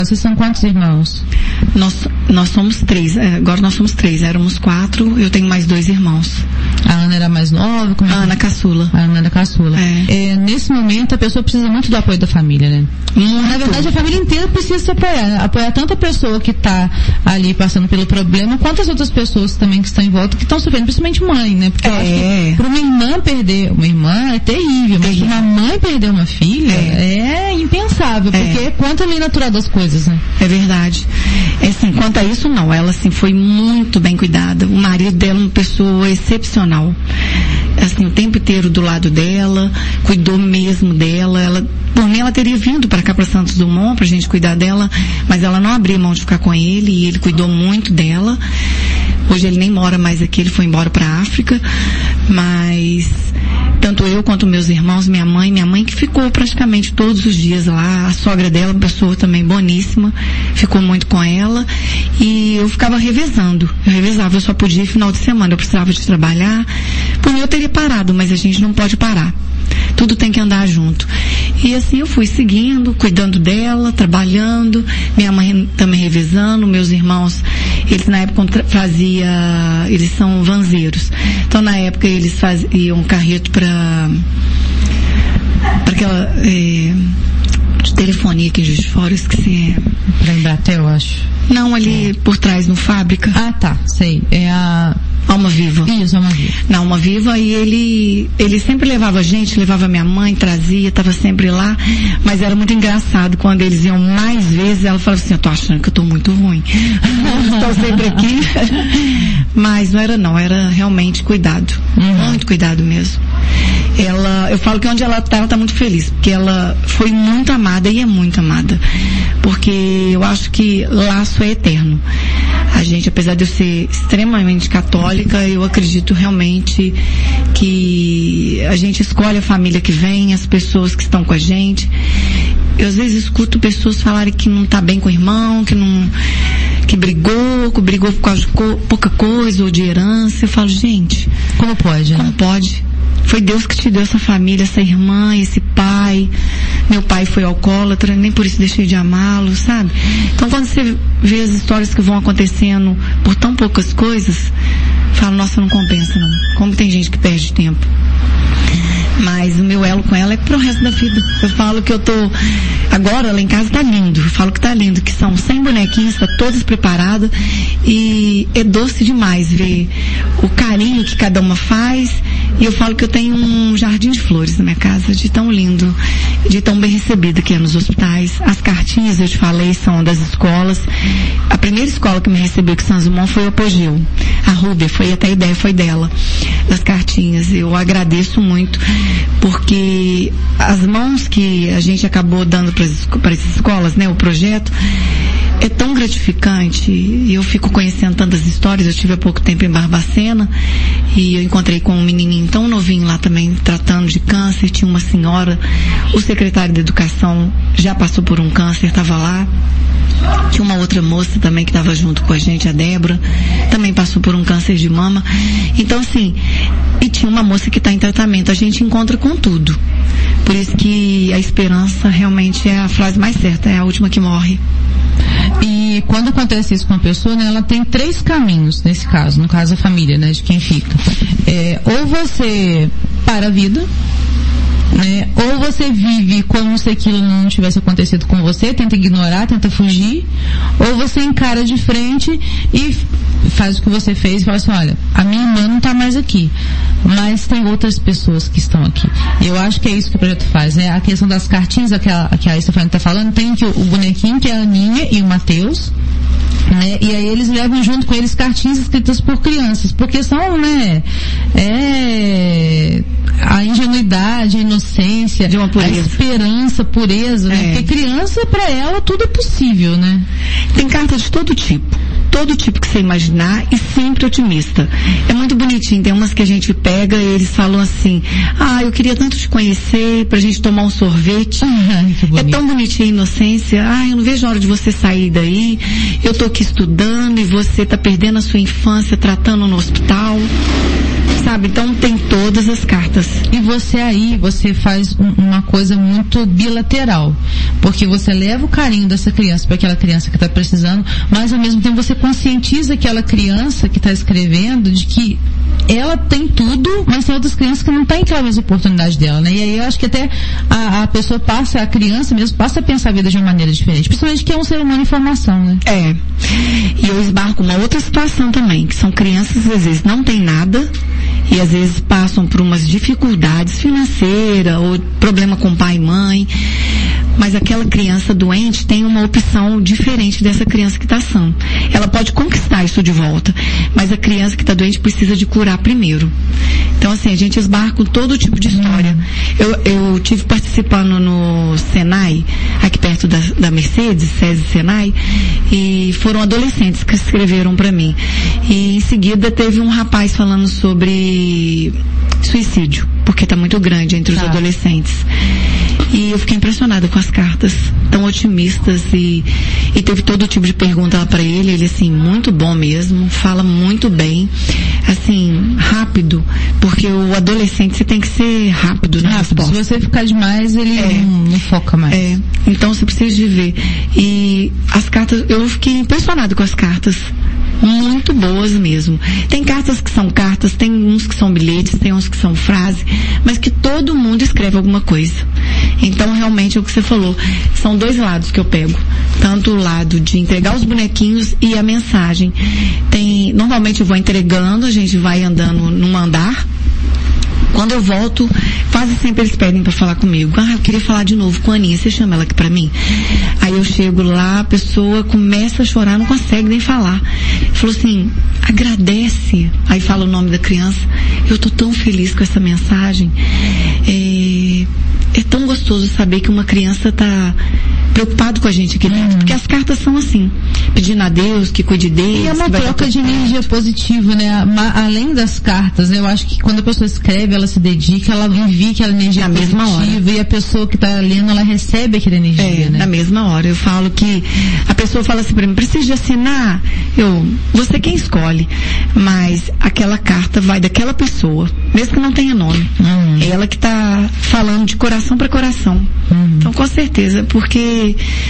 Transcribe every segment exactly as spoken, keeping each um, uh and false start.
Vocês são quantos irmãos? Nós, nós somos três, agora nós somos três, éramos quatro, eu tenho mais dois irmãos. A Ana era mais nova? Como é? A Ana caçula. A Ana era caçula. É. É, nesse momento a pessoa precisa muito do apoio da família, né? Muito. Na verdade a família inteira precisa se apoiar, né? Apoiar tanto a pessoa que está ali passando pelo problema, quanto as outras pessoas também que estão em volta, que estão sofrendo, principalmente mãe, né? Porque é. eu acho que para uma irmã perder, uma irmã é terrível, mas terrível. uma mãe perder uma filha é, é impensável, porque é. é quanto a lei natural das coisas, né? É verdade. É assim, quanto a isso não, ela assim foi muito bem cuidada. O marido dela é uma pessoa excepcional. Assim, o tempo inteiro do lado dela, cuidou mesmo dela. Ela, por mim, ela teria vindo para cá, para Santos Dumont, pra gente cuidar dela, mas ela não abriu mão de ficar com ele e ele cuidou muito dela. Hoje ele nem mora mais aqui, ele foi embora para a África, mas tanto eu quanto meus irmãos, minha mãe, minha mãe que ficou praticamente todos os dias lá, a sogra dela, uma pessoa também boníssima, ficou muito com ela, e eu ficava revezando, eu revezava, eu só podia ir final de semana, eu precisava de trabalhar, por mim eu teria parado, mas a gente não pode parar, tudo tem que andar junto. E assim eu fui seguindo, cuidando dela, trabalhando, minha mãe também revezando, meus irmãos, eles na época faziam, eles são vanzeiros, então na época eles faziam um carreto para para aquela é, de telefonia aqui em Juiz de Fora, esqueci. Da Embratel, eu acho. Não, ali é. por trás, no Fábrica. Ah, tá, sei. É a... Alma Viva. Isso, Alma Viva. Na Alma Viva, e ele, ele sempre levava a gente, levava minha mãe, trazia, estava sempre lá, mas era muito engraçado, quando eles iam mais vezes, ela falava assim, eu tô achando que eu tô muito ruim. Estou sempre aqui. Mas não era não, era realmente cuidado. Uhum. Muito cuidado mesmo. Ela, eu falo que onde ela está, ela está muito feliz, porque ela foi muito amada e é muito amada. Porque eu acho que laço é eterno. A gente, apesar de eu ser extremamente católica, eu acredito realmente que a gente escolhe a família que vem, as pessoas que estão com a gente. Eu às vezes escuto pessoas falarem que não está bem com o irmão, que não, que brigou, que brigou por causa de co, pouca coisa ou de herança. Eu falo, gente, como pode? Como né? pode? Foi Deus que te deu essa família, essa irmã, esse pai. Meu pai foi alcoólatra, nem por isso deixei de amá-lo, sabe? Então quando você vê as histórias que vão acontecendo por tão poucas coisas, fala, nossa, não compensa não. Como tem gente que perde tempo. Mas o meu elo com ela é pro resto da vida. Eu falo que eu tô, agora lá em casa tá lindo, eu falo que tá lindo, que são cem bonequinhas, tá todas preparadas, e é doce demais ver o carinho que cada uma faz, e eu falo que eu tenho um jardim de flores na minha casa, de tão lindo, de tão bem recebida que é nos hospitais. As cartinhas, eu te falei, são das escolas. A primeira escola que me recebeu aqui em Santos Dumont foi o Apogeu. A Rúbia, foi até a ideia, foi dela, das cartinhas. Eu agradeço muito, porque as mãos que a gente acabou dando para essas escolas, né, o projeto, é tão gratificante, e eu fico conhecendo tantas histórias. Eu tive há pouco tempo em Barbacena, e eu encontrei com um menininho tão novinho lá também, tratando de câncer. Tinha uma senhora, o secretário de Educação já passou por um câncer, estava lá. Tinha uma outra moça também que estava junto com a gente, a Débora, também passou por um câncer de mama. Então assim, e tinha uma moça que está em tratamento. A gente encontra com tudo. Por isso que a esperança realmente é a frase mais certa, é a última que morre. E quando acontece isso com a pessoa, né, ela tem três caminhos nesse caso, no caso a família, né, de quem fica. É, ou você para a vida, né, ou você vive como se aquilo não tivesse acontecido com você, tenta ignorar, tenta fugir, ou você encara de frente e faz o que você fez e fala assim, olha, a minha irmã não está mais aqui, mas tem outras pessoas que estão aqui. E eu acho que é isso que o projeto faz, né? A questão das cartinhas, aquela, que a Estefânia está falando, tem que o, o bonequinho, que é a Aninha e o Matheus, né? E aí eles levam junto com eles cartinhas escritas por crianças, porque são, né, é, a ingenuidade, a inocência, de uma pureza, a esperança, pureza, né? É. Porque criança, para ela, tudo é possível, né? Tem carta de todo tipo. todo tipo que você imaginar e sempre otimista. É muito bonitinho, tem umas que a gente pega e eles falam assim, ah, eu queria tanto te conhecer pra gente tomar um sorvete. Uhum, é tão bonitinha a inocência, ah, eu não vejo a hora de você sair daí, eu tô aqui estudando e você tá perdendo a sua infância tratando no hospital. Sabe? Então tem todas as cartas. E você aí, você faz um, uma coisa muito bilateral. Porque você leva o carinho dessa criança para aquela criança que está precisando, mas ao mesmo tempo você conscientiza aquela criança que está escrevendo de que ela tem tudo, mas tem outras crianças que não têm aquela mesma oportunidade dela, né? E aí eu acho que até a, a pessoa passa, a criança mesmo passa a pensar a vida de uma maneira diferente. Principalmente que é um ser humano em formação, né? É. E eu esbarco com uma outra situação também, que são crianças que às vezes não tem nada, e às vezes passam por umas dificuldades financeiras ou problema com pai e mãe, mas aquela criança doente tem uma opção diferente dessa criança que está sã. Ela pode conquistar isso de volta, mas a criança que está doente precisa de curar primeiro. Então assim, a gente esbarra com todo tipo de história. Eu, eu tive participando no Senai, aqui perto da, da Mercedes, SESI Senai, e foram adolescentes que escreveram para mim. E em seguida teve um rapaz falando sobre suicídio, porque está muito grande entre os tá. adolescentes. E eu fiquei impressionada com as cartas, tão otimistas, e, e teve todo tipo de pergunta lá pra ele, ele assim, muito bom mesmo, fala muito bem, assim, rápido, porque o adolescente você tem que ser rápido na rápido. resposta. Se você ficar demais, ele é, não, não foca mais. É, então você precisa de ver. E as cartas, eu fiquei impressionada com as cartas. Muito boas mesmo. Tem cartas que são cartas, tem uns que são bilhetes, tem uns que são frases, mas que todo mundo escreve alguma coisa. Então, realmente, é o que você falou. São dois lados que eu pego. Tanto o lado de entregar os bonequinhos e a mensagem. Tem, normalmente eu vou entregando, a gente vai andando num andar. Quando eu volto, quase sempre eles pedem pra falar comigo. Ah, eu queria falar de novo com a Aninha, você chama ela aqui pra mim? Aí eu chego lá, a pessoa começa a chorar, não consegue nem falar. Falou assim, agradece. Aí fala o nome da criança. Eu tô tão feliz com essa mensagem. É, é tão gostoso saber que uma criança tá preocupado com a gente aqui dentro, hum. porque as cartas são assim, pedindo a Deus que cuide deles. E é uma troca de energia positiva, né? Além das cartas, eu acho que quando a pessoa escreve, ela se dedica, ela envia aquela energia na positiva, mesma hora. E a pessoa que está lendo, ela recebe aquela energia, é, né? Na mesma hora. Eu falo que a pessoa fala assim pra mim, precisa de assinar? Eu, você quem escolhe, mas aquela carta vai daquela pessoa, mesmo que não tenha nome. Hum. É ela que está falando de coração para coração. Hum. Então, com certeza, porque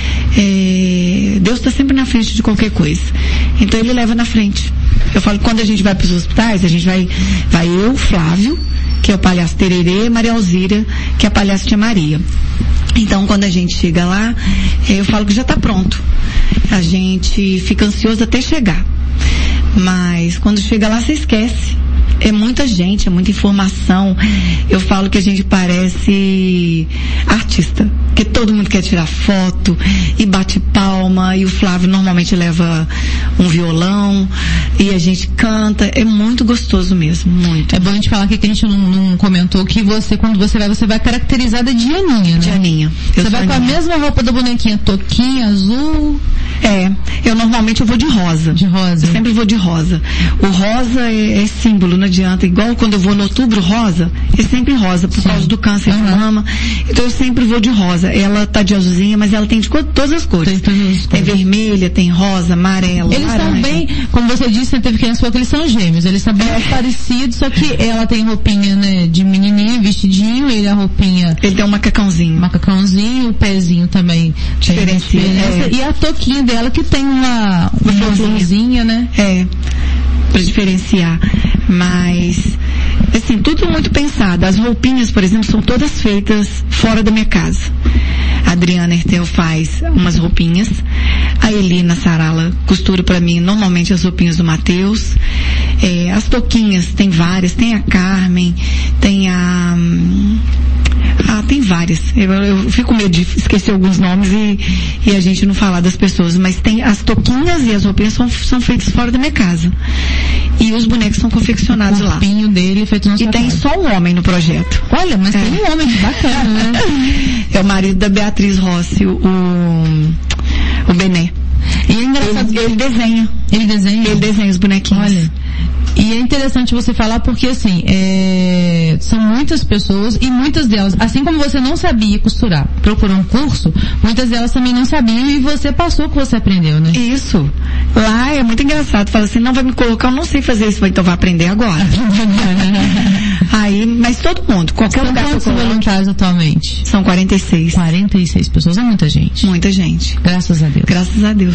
É, Deus está sempre na frente de qualquer coisa. Então ele leva na frente. Eu falo que quando a gente vai para os hospitais, a gente vai, vai eu, Flávio, que é o palhaço Tererê, Maria Alzira, que é a palhaço Tia Maria. Então quando a gente chega lá, eu falo que já está pronto. A gente fica ansioso até chegar. Mas quando chega lá, você esquece. É muita gente, é muita informação. Eu falo que a gente parece artista, que todo mundo quer tirar foto e bate palma, e o Flávio normalmente leva um violão e a gente canta. É muito gostoso mesmo, muito. É bom a gente falar aqui que a gente não, não comentou que você, quando você vai, você vai caracterizada de Aninha, né? De Aninha. Eu você vai com Aninha. A mesma roupa da bonequinha, toquinha, azul. É, eu normalmente eu vou de rosa. De rosa. Eu sempre vou de rosa. O rosa é, é símbolo, não adianta. Igual quando eu vou no outubro rosa, é sempre rosa, por Sim. causa do câncer uhum. de mama. Então eu sempre vou de rosa. Ela tá de azulzinha, mas ela tem de cor, todas as cores. Tem, tem, tem vermelha, tem rosa, amarela, eles laranja. São bem, como você disse, você teve criança, falou que eles são gêmeos. Eles são bem é. parecidos, só que ela tem roupinha, né, de menininha, vestidinho, ele a roupinha... Ele tem um macacãozinho. Macacãozinho, o pezinho também. Diferencia. É. E a toquinha dela que tem uma, uma florzinha, né? É, pra diferenciar. Mas, assim, tudo muito pensado. As roupinhas, por exemplo, são todas feitas fora da minha casa. A Adriana Ertel faz umas roupinhas. A Elina Sarala costura pra mim normalmente as roupinhas do Matheus. É, as toquinhas, tem várias. Tem a Carmen, tem a... Ah, tem várias. Eu, eu fico com medo de esquecer alguns nomes e, e a gente não falar das pessoas. Mas tem as toquinhas e as roupinhas são, são feitas fora da minha casa. E os bonecos são confeccionados lá. O corpinho dele feito na E sua tem casa. só um homem no projeto. Olha, mas é. tem um homem bacana, né? É o marido da Beatriz Rossi, o, o Bené. E é engraçado. Ele, ele desenha. Ele desenha? Ele desenha os bonequinhos. Olha. E é interessante você falar porque, assim, é, são muitas pessoas e muitas delas, assim como você não sabia costurar, procurou um curso, muitas delas também não sabiam e você passou o que você aprendeu, né? Isso. Lá é muito engraçado. Fala assim, não vai me colocar, eu não sei fazer isso. Então vai aprender agora. Aí, mas todo mundo, qualquer São lugar que eu quantos voluntários atualmente? São quarenta e seis. quarenta e seis pessoas, é muita gente. Muita gente. Graças a Deus. Graças a Deus.